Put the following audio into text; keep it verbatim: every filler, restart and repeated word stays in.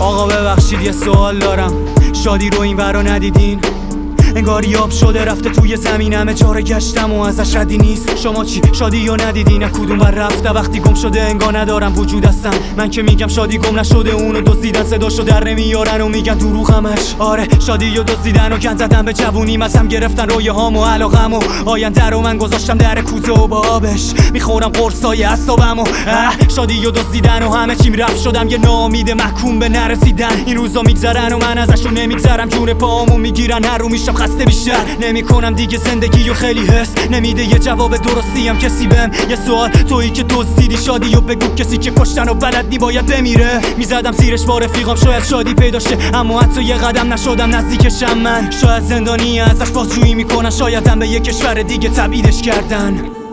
آقا ببخشید یه سوال دارم، شادی رو این برا ندیدین؟ انگار یاب شده رفته توی زمین، همه جا گشتم و ازش ردی نیست. شما چی شادی رو ندیدین؟ از کدوم بر رفته؟ وقتی گم شده انگار ندارم وجود هستم. من که میگم شادی گم نشده، اونو دزدیدن صداشو در نمیارن و میگن دروغمش. آره شادی رو دزدیدن و گند زدن به جوونی، مزم گرفتن روی هام و علاقم و آینده رو من گذاشتم در کوزه و با آبش میخورم قرصای اعصابم. و شادی رو دزدیدن و همه چیم رفت، شدم یه ناامید محکوم به نرسیدن. این روزا میگذرن و من ازشون نمیگذرم، جون پاهامو میگیرن، هر رو میشم خسته بیشتر نمیکنم دیگه زندگی و خیلی حس نمیده یه جواب درستی هم کسی بهم. یه سوال تویی که دزدیدی شادی و بگو، کسی که کشتن و بلد نی باید بمیره. میزدم زیرش با رفیقام شاید شادی پیدا شه، اما حتی یه قدم نشدم نزدیکشم. من شاید زندانی ازش بازجویی میکنن، شاید هم به یه کشور دیگه تبعیدش کردن.